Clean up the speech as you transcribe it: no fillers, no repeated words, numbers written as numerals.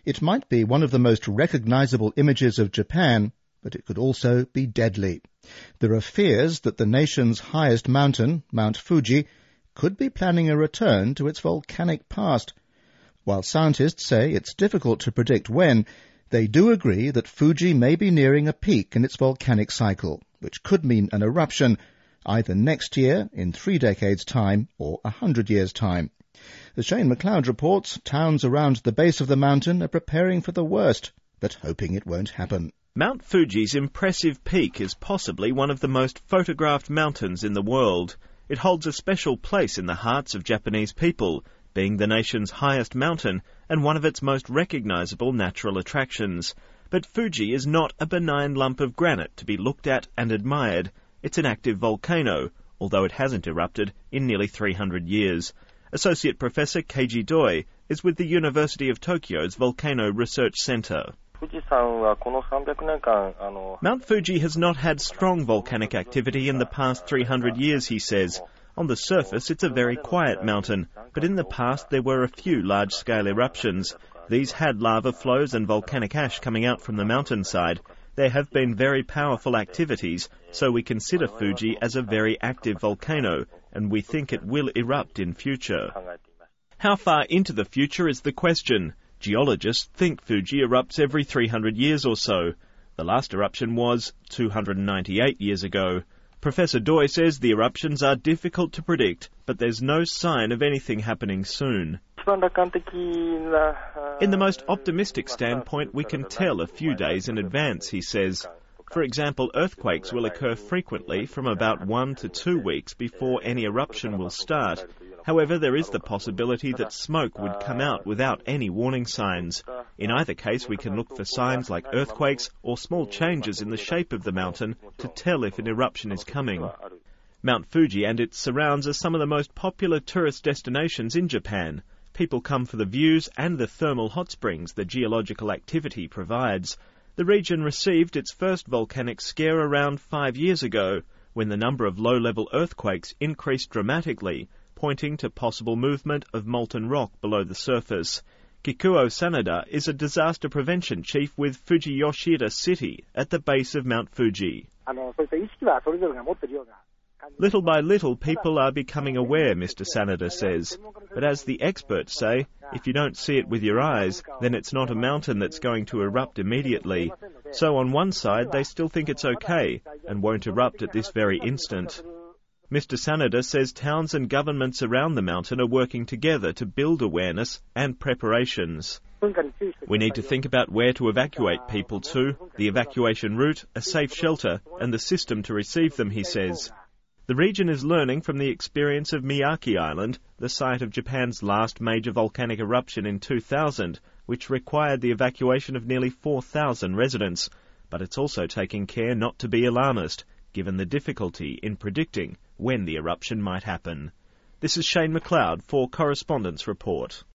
It might be one of the most recognizable images of Japan, but it could also be deadly. There are fears that the nation's highest mountain, Mount Fuji, could be planning a return to its volcanic past. While scientists say it's difficult to predict when, they do agree that Fuji may be nearing a peak in its volcanic cycle, which could mean an eruption either next year, in 3 decades' time, or 100 years' time. As Shane MacLeod reports, towns around the base of the mountain are preparing for the worst, but hoping it won't happen. Mount Fuji's impressive peak is possibly one of the most photographed mountains in the world. It holds a special place in the hearts of Japanese people, being the nation's highest mountain and one of its most recognizable natural attractions. But Fuji is not a benign lump of granite to be looked at and admired. It's an active volcano, although it hasn't erupted in nearly 300 years. Associate Professor Keiji Doi is with the University of Tokyo's Volcano Research Center. Mount Fuji has not had strong volcanic activity in the past 300 years, he says. On the surface, it's a very quiet mountain, but in the past there were a few large-scale eruptions. These had lava flows and volcanic ash coming out from the mountainside. There have been very powerful activities, so we consider Fuji as a very active volcano, and we think it will erupt in future. How far into the future is the question. Geologists think Fuji erupts every 300 years or so. The last eruption was 298 years ago. Professor Doi says the eruptions are difficult to predict, but there's no sign of anything happening soon. In the most optimistic standpoint, we can tell a few days in advance, he says. For example, earthquakes will occur frequently from about 1 to 2 weeks before any eruption will start. However, there is the possibility that smoke would come out without any warning signs. In either case, we can look for signs like earthquakes or small changes in the shape of the mountain to tell if an eruption is coming. Mount Fuji and its surrounds are some of the most popular tourist destinations in Japan. People come for the views and the thermal hot springs the geological activity provides. The region received its first volcanic scare around 5 years ago, when the number of low-level earthquakes increased dramatically, pointing to possible movement of molten rock below the surface. Kikuo Sanada is a disaster prevention chief with Fuji Yoshida City at the base of Mount Fuji. Little by little, people are becoming aware, Mr. Sanada says. But as the experts say, if you don't see it with your eyes, then it's not a mountain that's going to erupt immediately. So on one side, they still think it's okay and won't erupt at this very instant. Mr. Sanada says towns and governments around the mountain are working together to build awareness and preparations. We need to think about where to evacuate people to, the evacuation route, a safe shelter, and the system to receive them, he says. The region is learning from the experience of Miyake Island, the site of Japan's last major volcanic eruption in 2000, which required the evacuation of nearly 4,000 residents. But it's also taking care not to be alarmist, given the difficulty in predicting when the eruption might happen. This is Shane MacLeod for Correspondence Report.